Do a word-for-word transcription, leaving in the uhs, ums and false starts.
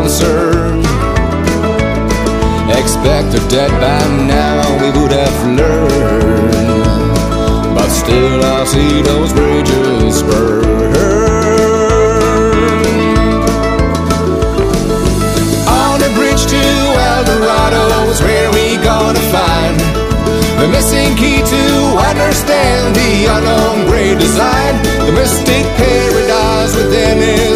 officer. Expect her dead by now, we would have learned, but still I see those bridges burn. On the bridge to El Dorado is where we gonna find the missing key to understand the unknown great design, the mystic paradise within it.